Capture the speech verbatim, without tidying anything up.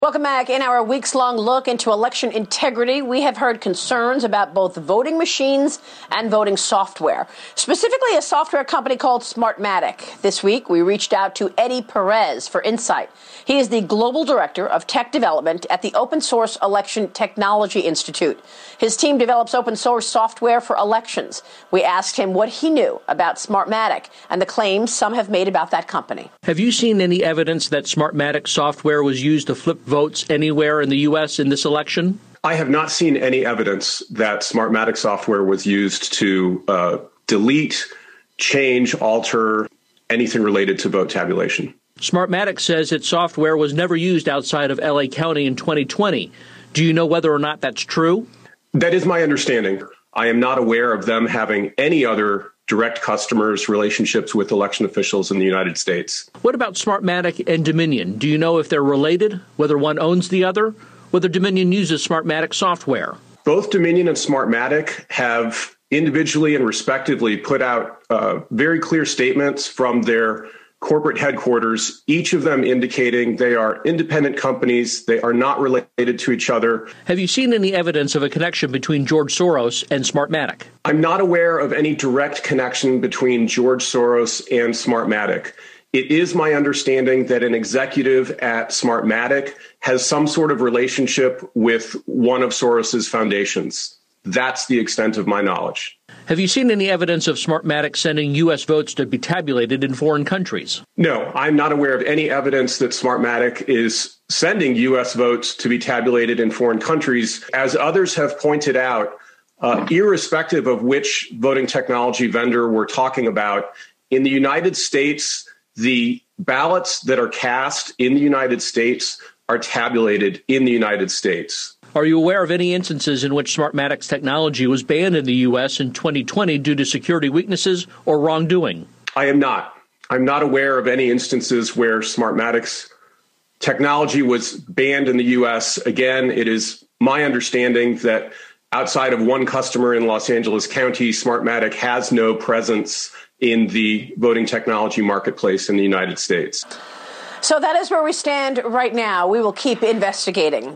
Welcome back. In our weeks-long look into election integrity, we have heard concerns about both voting machines and voting software, specifically a software company called Smartmatic. This week, we reached out to Eddie Perez for insight. He is the Global Director of Tech Development at the Open Source Election Technology Institute. His team develops open source software for elections. We asked him what he knew about Smartmatic and the claims some have made about that company. Have you seen any evidence that Smartmatic software was used to flip votes anywhere in the U S in this election? I have not seen any evidence that Smartmatic software was used to uh, delete, change, alter anything related to vote tabulation. Smartmatic says its software was never used outside of L A County in twenty twenty. Do you know whether or not that's true? That is my understanding. I am not aware of them having any other direct customers, relationships with election officials in the United States. What about Smartmatic and Dominion? Do you know if they're related, whether one owns the other, whether Dominion uses Smartmatic software? Both Dominion and Smartmatic have individually and respectively put out uh, very clear statements from their corporate headquarters, each of them indicating they are independent companies, they are not related to each other. Have you seen any evidence of a connection between George Soros and Smartmatic? I'm not aware of any direct connection between George Soros and Smartmatic. It is my understanding that an executive at Smartmatic has some sort of relationship with one of Soros's foundations. That's the extent of my knowledge. Have you seen any evidence of Smartmatic sending U S votes to be tabulated in foreign countries? No, I'm not aware of any evidence that Smartmatic is sending U S votes to be tabulated in foreign countries. As others have pointed out, uh, irrespective of which voting technology vendor we're talking about, in the United States, the ballots that are cast in the United States are tabulated in the United States. Are you aware of any instances in which Smartmatic's technology was banned in the U S in twenty twenty due to security weaknesses or wrongdoing? I am not. I'm not aware of any instances where Smartmatic's technology was banned in the U S. Again, it is my understanding that outside of one customer in Los Angeles County, Smartmatic has no presence in the voting technology marketplace in the United States. So that is where we stand right now. We will keep investigating.